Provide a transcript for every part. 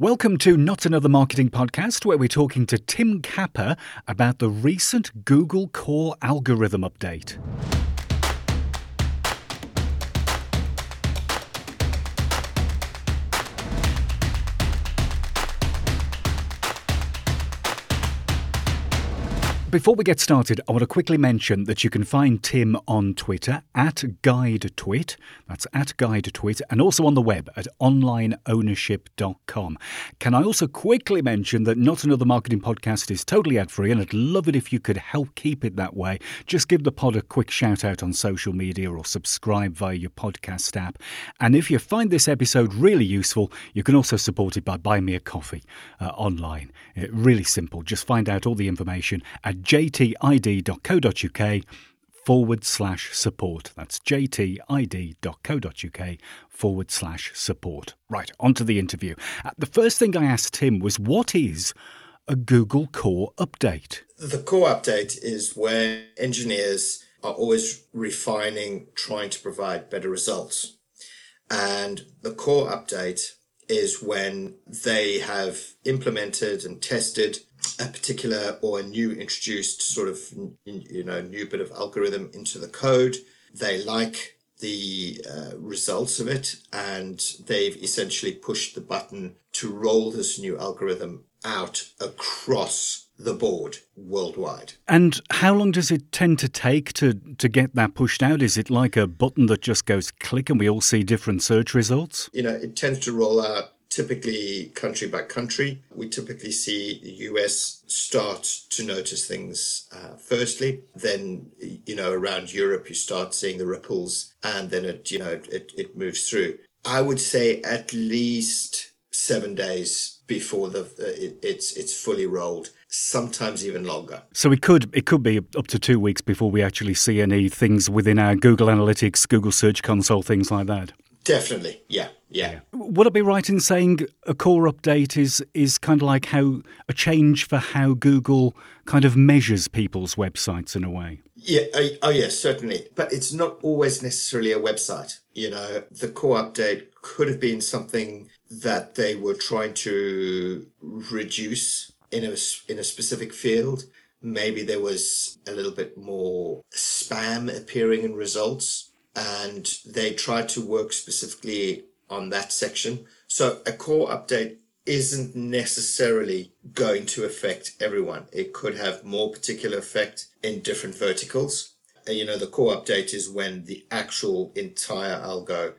Welcome to Not Another Marketing Podcast, where we're talking to Tim Capper about the recent Google Core algorithm update. Before we get started, I want to quickly mention that you can find Tim on Twitter at GuideTwit. That's at GuideTwit, and also on the web at onlineownership.com. Can I also quickly mention that Not Another Marketing Podcast is totally ad-free, and I'd love it if you could help keep it that way. Just give the pod a quick shout out on social media or subscribe via your podcast app. And if you find this episode really useful, you can also support it by buying me a coffee online. Really simple. Just find out all the information at jtid.co.uk/support. That's jtid.co.uk/support. Right, on to the interview. The first thing I asked Tim was, what is a Google Core update? The Core update is where engineers are always refining, trying to provide better results. And the Core update is when they have implemented and tested a particular or a new introduced sort of, new bit of algorithm into the code. They like the results of it, and they've essentially pushed the button to roll this new algorithm out across the board worldwide. And how long does it tend to take to get that pushed out? Is it like a button that just goes click and we all see different search results? It tends to roll out typically country by country. We typically see the US start to notice things firstly. Then, around Europe, you start seeing the ripples, and then it moves through. I would say at least 7 days before it's fully rolled, sometimes even longer. So it could be up to 2 weeks before we actually see any things within our Google Analytics, Google Search Console, things like that. Definitely, yeah. Would I be right in saying a core update is kind of like a change for how Google kind of measures people's websites in a way? Yeah, yes, certainly. But it's not always necessarily a website. The core update could have been something that they were trying to reduce in a specific field. Maybe there was a little bit more spam appearing in results, and they tried to work specifically on that section. So a core update isn't necessarily going to affect everyone. It could have more particular effect in different verticals. The core update is when the actual entire algo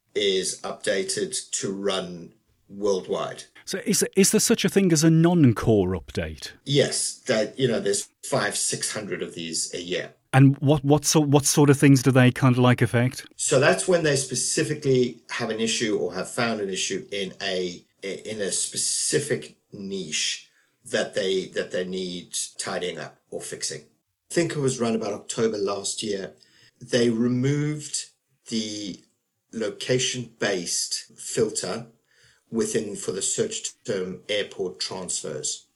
is updated to run worldwide. So is there such a thing as a non-core update? Yes, there's 500-600 of these a year. And what sort of things do they kind of like affect? So that's when they specifically have an issue or have found an issue in a specific niche that they need tidying up or fixing. I think it was around about October last year. They removed the location-based filter for the search term airport transfers.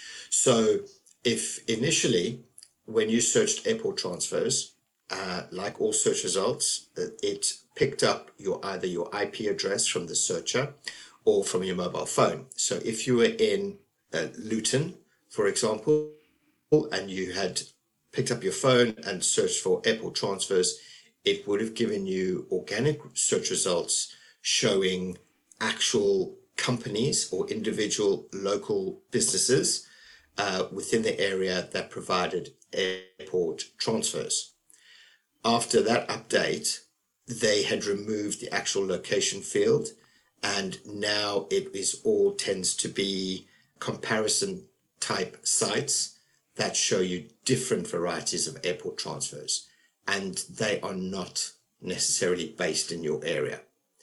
So if initially, when you searched airport transfers, like all search results, it picked up either your IP address from the searcher or from your mobile phone. So if you were in Luton, for example, and you had picked up your phone and searched for airport transfers, it would have given you organic search results showing actual companies or individual local businesses within the area that provided airport transfers. After that update, they had removed the actual location field, and now it tends to be comparison type sites that show you different varieties of airport transfers, and they are not necessarily based in your area.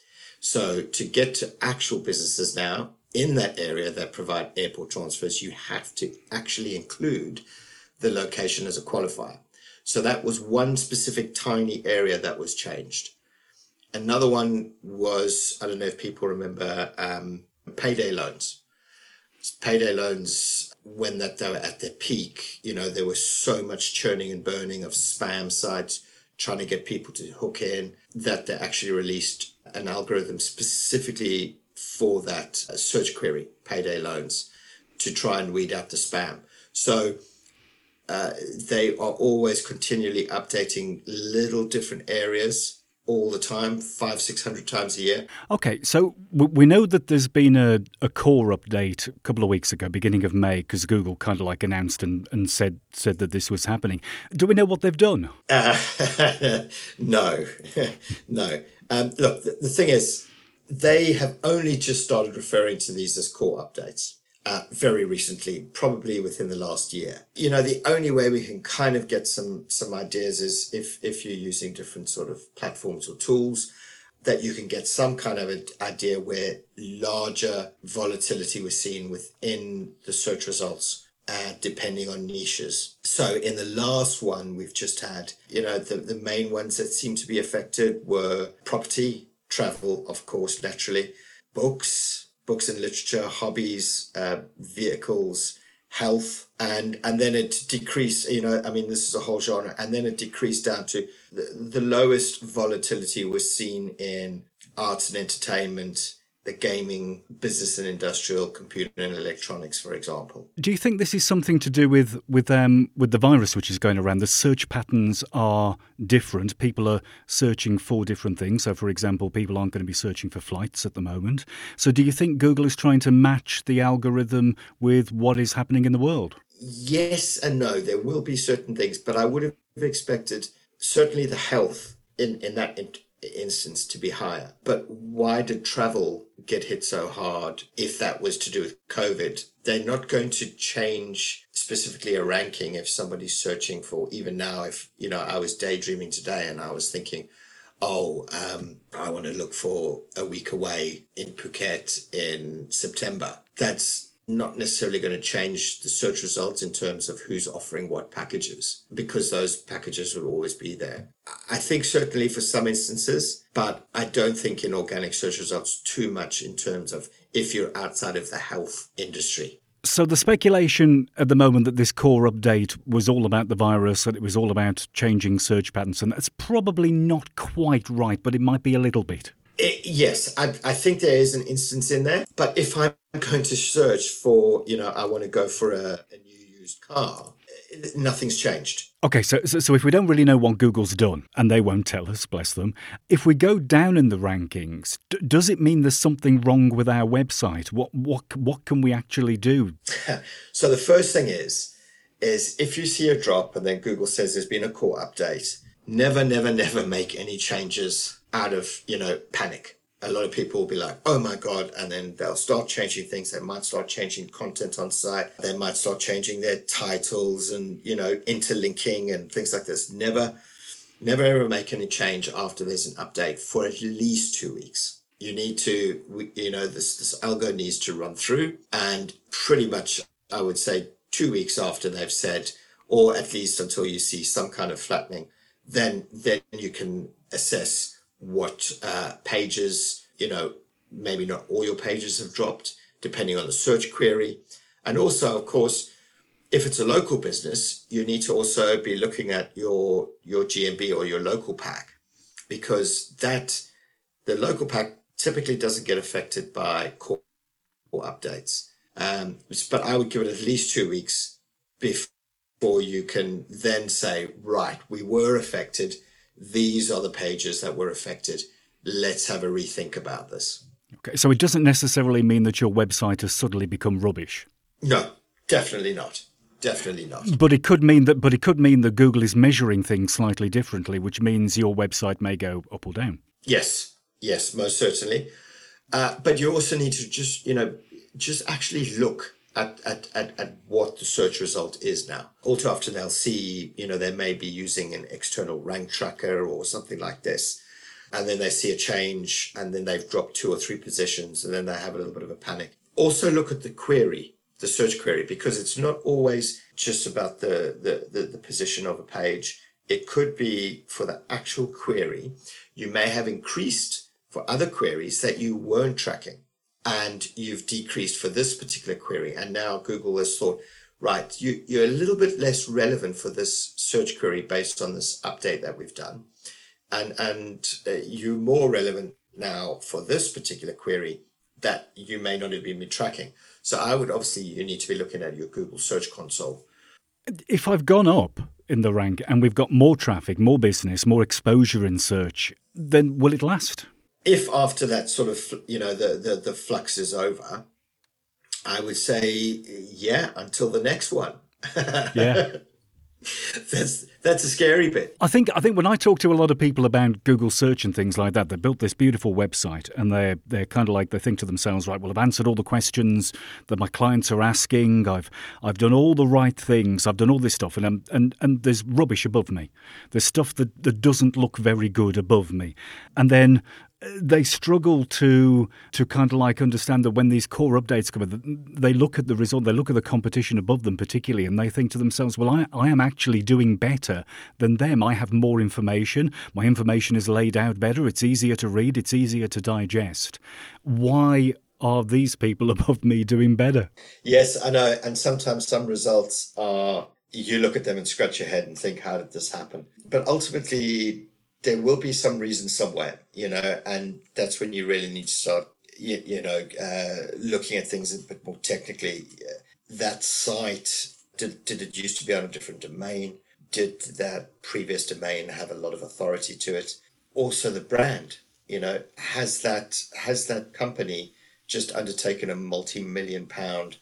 So to get to actual businesses now in that area that provide airport transfers, you have to actually include the location as a qualifier. So that was one specific tiny area that was changed. Another one was, I don't know if people remember, payday loans. Payday loans, when they were at their peak, there was so much churning and burning of spam sites trying to get people to hook in that they actually released an algorithm specifically for that search query, payday loans, to try and weed out the spam. So they are always continually updating little different areas all the time, 500-600 times a year. Okay, so we know that there's been a core update a couple of weeks ago, beginning of May, because Google kind of like announced and said that this was happening. Do we know what they've done? No, no. Look, the thing is, they have only just started referring to these as core updates. Very recently, probably within the last year. You know, the only way we can kind of get some ideas is if you're using different sort of platforms or tools, that you can get some kind of an idea where larger volatility was seen within the search results, depending on niches. So in the last one, we've just had, you know, the main ones that seem to be affected were property, travel, of course, naturally, books and literature, hobbies, vehicles, health, and then it decreased, you know, I mean, this is a whole genre, and then it decreased down to the lowest volatility was seen in arts and entertainment, the gaming, business and industrial, computer and electronics, for example. Do you think this is something to do with the virus which is going around? The search patterns are different. People are searching for different things. So, for example, people aren't going to be searching for flights at the moment. So do you think Google is trying to match the algorithm with what is happening in the world? Yes and no. There will be certain things, but I would have expected certainly the health in that instance to be higher. But why did travel get hit so hard if that was to do with COVID? They're not going to change specifically a ranking if somebody's searching for, even now, if, you know, I was daydreaming today and I was thinking, I want to look for a week away in Phuket in September. That's not necessarily going to change the search results in terms of who's offering what packages, because those packages will always be there. I think certainly for some instances, but I don't think in organic search results too much in terms of if you're outside of the health industry. So the speculation at the moment that this core update was all about the virus, that it was all about changing search patterns, and that's probably not quite right, but it might be a little bit. Yes, I think there is an instance in there. But if I'm going to search for, you know, I want to go for a new used car, nothing's changed. Okay, so if we don't really know what Google's done, and they won't tell us, bless them, if we go down in the rankings, does it mean there's something wrong with our website? What can we actually do? So the first thing is if you see a drop and then Google says there's been a core update, never make any changes out of, you know, panic. A lot of people will be like, oh my God, and then they'll start changing things. They might start changing content on site. They might start changing their titles and, you know, interlinking and things like this. Never ever make any change after there's an update for at least 2 weeks. You need to, you know, this algo needs to run through, and pretty much I would say 2 weeks after they've said, or at least until you see some kind of flattening, then you can assess what pages, you know, maybe not all your pages have dropped, depending on the search query. And also, of course, if it's a local business, you need to also be looking at your GMB or your local pack, because the local pack typically doesn't get affected by core updates. But I would give it at least 2 weeks before you can then say, right, we were affected. These are the pages that were affected. Let's have a rethink about this. Okay, so it doesn't necessarily mean that your website has suddenly become rubbish. No, definitely not. Definitely not. But it could mean that Google is measuring things slightly differently, which means your website may go up or down. Yes, most certainly. But you also need to just actually look at what the search result is now. All too often they'll see, you know, they may be using an external rank tracker or something like this, and then they see a change and then they've dropped 2 or 3 positions and then they have a little bit of a panic. Also look at the query, the search query, because it's not always just about the position of a page. It could be for the actual query. You may have increased for other queries that you weren't tracking, and you've decreased for this particular query. And now Google has thought, right, you're a little bit less relevant for this search query based on this update that we've done. And you're more relevant now for this particular query that you may not have been tracking. So I would obviously, you need to be looking at your Google Search Console. If I've gone up in the rank and we've got more traffic, more business, more exposure in search, then will it last? If after that sort of, the flux is over, I would say, yeah, until the next one. Yeah. That's a scary bit. I think when I talk to a lot of people about Google search and things like that, they built this beautiful website and they're kind of like, they think to themselves, right, well, I've answered all the questions that my clients are asking. I've done all the right things. I've done all this stuff, and there's rubbish above me. There's stuff that doesn't look very good above me, and then they struggle to kind of like understand that when these core updates come in, they look at the result, they look at the competition above them particularly, and they think to themselves, well, I am actually doing better than them. I have more information. My information is laid out better. It's easier to read. It's easier to digest. Why are these people above me doing better? Yes, I know. And sometimes some results are, you look at them and scratch your head and think, how did this happen? But ultimately, there will be some reason somewhere, and that's when you really need to start, looking at things a bit more technically. That site, did it used to be on a different domain? Did that previous domain have a lot of authority to it? Also the brand, has that company just undertaken a multi-million pound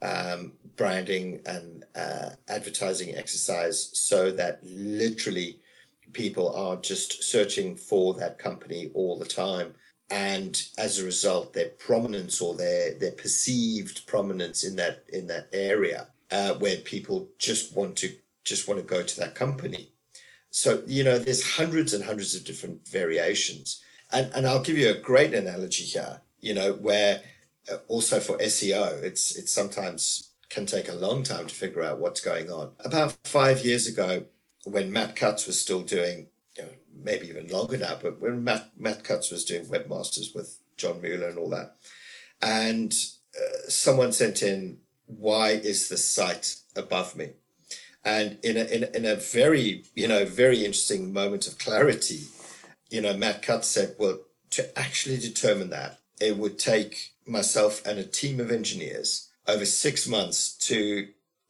branding and advertising exercise so that literally people are just searching for that company all the time, and as a result their prominence or their perceived prominence in that area where people just want to go to that company. So there's hundreds and hundreds of different variations, and I'll give you a great analogy here, where also for SEO it's sometimes can take a long time to figure out what's going on. About 5 years ago, when Matt Cutts was still doing, maybe even longer now, but when Matt Cutts was doing Webmasters with John Mueller and all that, and someone sent in, why is the site above me? And in a very, very interesting moment of clarity, Matt Cutts said, well, to actually determine that, it would take myself and a team of engineers over 6 months to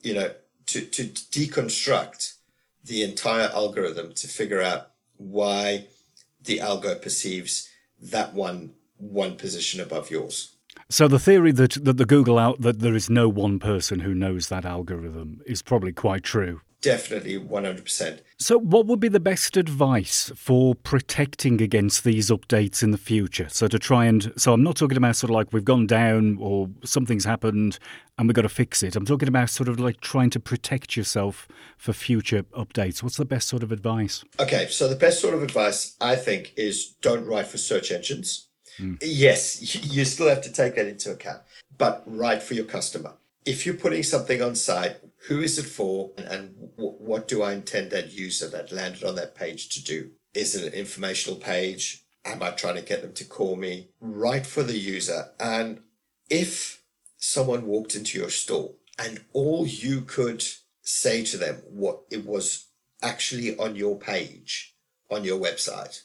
deconstruct the entire algorithm to figure out why the algo perceives that one position above yours. So the theory that the Google that there is no one person who knows that algorithm is probably quite true. Definitely 100%. So what would be the best advice for protecting against these updates in the future? So I'm not talking about sort of like we've gone down or something's happened and we've got to fix it. I'm talking about sort of like trying to protect yourself for future updates. What's the best sort of advice? Okay, so the best sort of advice, I think, is don't write for search engines. Yes, you still have to take that into account, but write for your customer. If you're putting something on site, who is it for, and what do I intend that user that landed on that page to do? Is it an informational page? Am I trying to get them to call me? Write for the user. And if someone walked into your store and all you could say to them what it was actually on your page, on your website,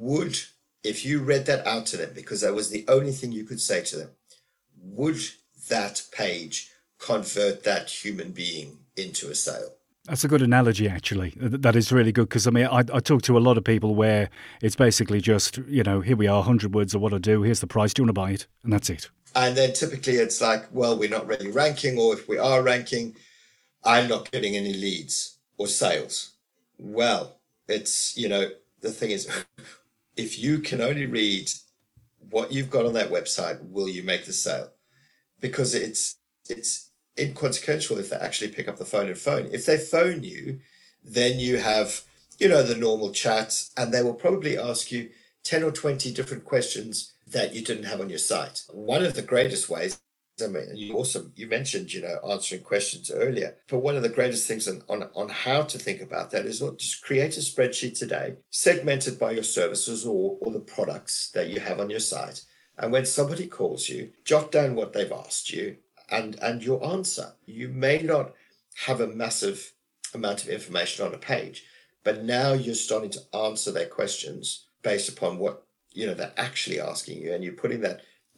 if you read that out to them, because that was the only thing you could say to them, would that page convert that human being into a sale? That's a good analogy, actually. That is really good, because, I talk to a lot of people where it's basically just, here we are, 100 words of what I do, here's the price, do you want to buy it? And that's it. And then typically it's like, well, we're not really ranking, or if we are ranking, I'm not getting any leads or sales. Well, it's, the thing is, if you can only read what you've got on that website, will you make the sale? Because it's inconsequential if they actually pick up the phone and phone. If they phone you, then you have, the normal chat, and they will probably ask you 10 or 20 different questions that you didn't have on your site. One of the greatest ways, you mentioned, answering questions earlier, but one of the greatest things on how to think about that is just create a spreadsheet today, segmented by your services or the products that you have on your site. And when somebody calls you, jot down what they've asked you and your answer. You may not have a massive amount of information on a page, but now you're starting to answer their questions based upon what they're actually asking you, and you're putting that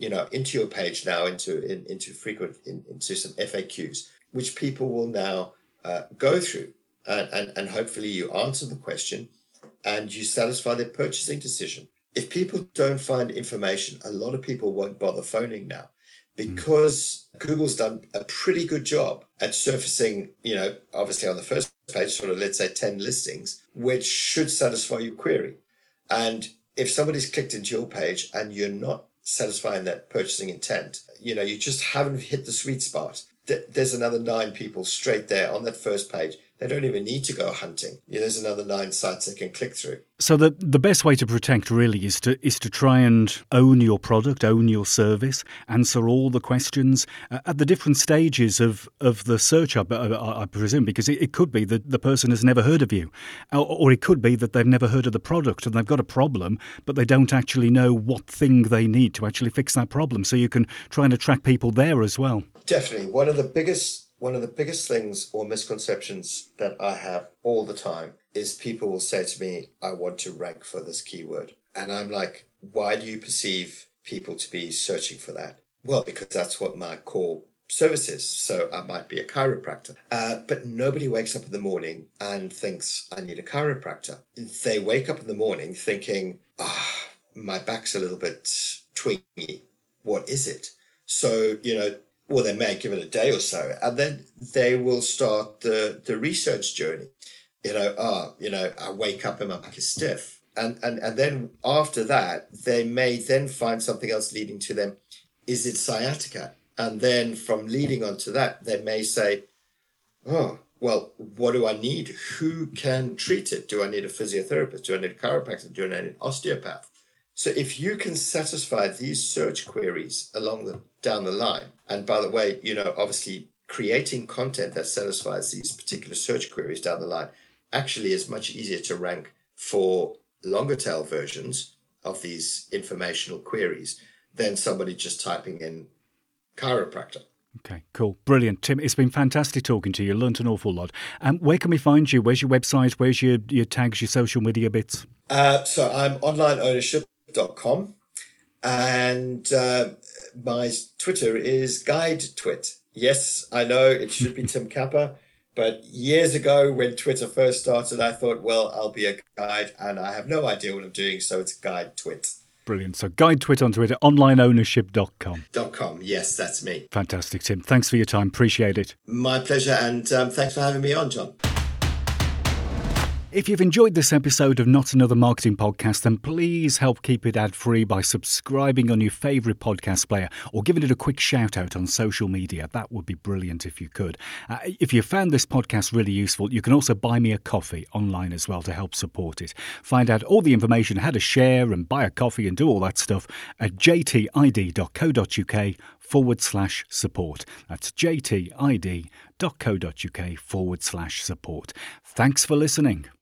into your page now, into some FAQs, which people will now go through, and hopefully you answer the question and you satisfy their purchasing decision. If people don't find information, a lot of people won't bother phoning now, because Google's done a pretty good job at surfacing, obviously on the first page, sort of, let's say 10 listings, which should satisfy your query. And if somebody's clicked into your page and you're not satisfying that purchasing intent, you just haven't hit the sweet spot. There's another 9 people straight there on that first page. They don't even need to go hunting. There's another 9 sites they can click through. So the best way to protect really is to try and own your product, own your service, answer all the questions at the different stages of the search, I presume, because it could be that the person has never heard of you, or it could be that they've never heard of the product and they've got a problem, but they don't actually know what thing they need to actually fix that problem. So you can try and attract people there as well. Definitely. One of the biggest things or misconceptions that I have all the time is people will say to me, I want to rank for this keyword. And I'm like, why do you perceive people to be searching for that? Well, because that's what my core service is. So I might be a chiropractor. But nobody wakes up in the morning and thinks, I need a chiropractor. They wake up in the morning thinking, my back's a little bit twingy. What is it? So, well, they may give it a day or so, and then they will start the research journey. I wake up and my back is stiff. And then after that, they may then find something else leading to them. Is it sciatica? And then from leading on to that, they may say, oh, well, what do I need? Who can treat it? Do I need a physiotherapist? Do I need a chiropractor? Do I need an osteopath? So if you can satisfy these search queries down the line, and by the way, obviously creating content that satisfies these particular search queries down the line actually is much easier to rank for longer tail versions of these informational queries than somebody just typing in chiropractor. Okay, cool. Brilliant. Tim, it's been fantastic talking to you. Learned an awful lot. Where can we find you? Where's your website? Where's your tags, your social media bits? So I'm onlineownership.com, and my Twitter is GuideTwit. Yes, I know it should be Tim Capper, but years ago when Twitter first started, I thought, well, I'll be a guide, and I have no idea what I'm doing, so it's GuideTwit. Brilliant. So GuideTwit on Twitter, onlineownership.com. .com, yes, that's me. Fantastic, Tim. Thanks for your time. Appreciate it. My pleasure, and thanks for having me on, John. If you've enjoyed this episode of Not Another Marketing Podcast, then please help keep it ad-free by subscribing on your favourite podcast player or giving it a quick shout-out on social media. That would be brilliant if you could. If you found this podcast really useful, you can also buy me a coffee online as well to help support it. Find out all the information, how to share and buy a coffee and do all that stuff at jtid.co.uk/support. That's jtid.co.uk/support. Thanks for listening.